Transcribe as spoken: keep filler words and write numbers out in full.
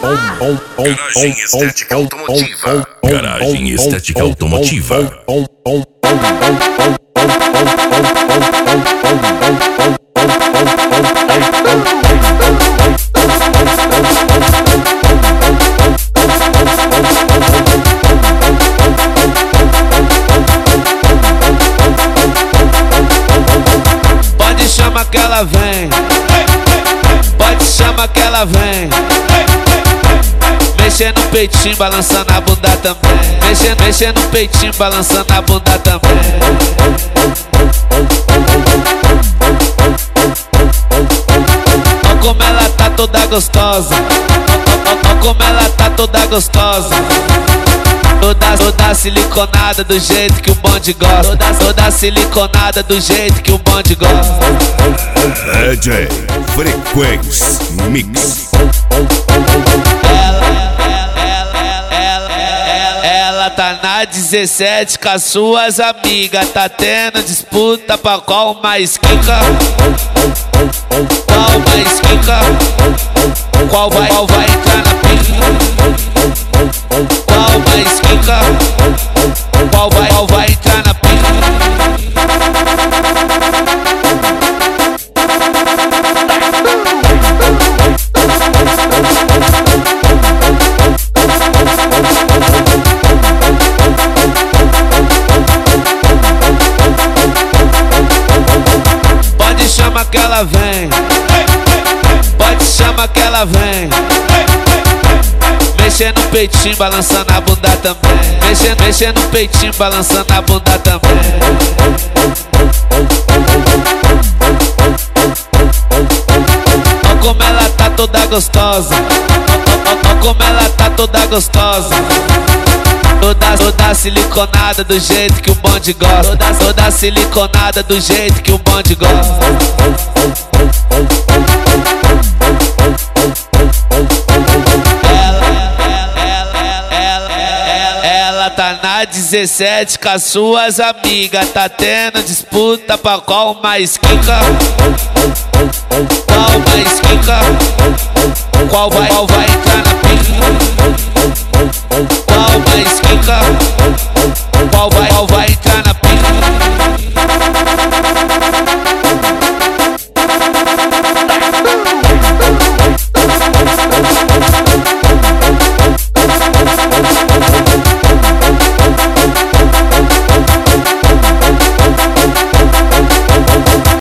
Garagem Estética Automotiva. Garagem Estética Automotiva. Pode chamar que ela vem, pode chamar que ela vem. Mexendo no peitinho, balançando a bunda também. Mexendo, mexendo no peitinho, balançando a bunda também. Olha como ela tá toda gostosa. Olha como ela tá toda gostosa. Toda, toda siliconada do jeito que o bonde gosta. Toda, toda siliconada do jeito que o bonde gosta. D J Frequência Mix. Ela, ela, ela, ela, ela tá na dezessete com as suas amigas. Tá tendo disputa pra qual mais quica. Qual mais quica. Qual vai, qual vai entrar na pica. Qual mais quica. Qual vai, qual vai entrar na pica. Pode chamar que ela vem, pode chamar que ela vem. Mexendo no peitinho, balançando a bunda também. Mexendo, mexendo no peitinho, balançando a bunda também. Olha como ela tá toda gostosa. Olha como ela tá toda gostosa. Toda, toda siliconada do jeito que o bonde gosta. Toda, toda siliconada do jeito que o bonde gosta. Ela, ela, ela, ela, ela tá na dezessete com as suas amigas. Tá tendo disputa pra qual mais quica. Qual mais quica. Qual vai, qual vai entrar na pica. Qual mais quica.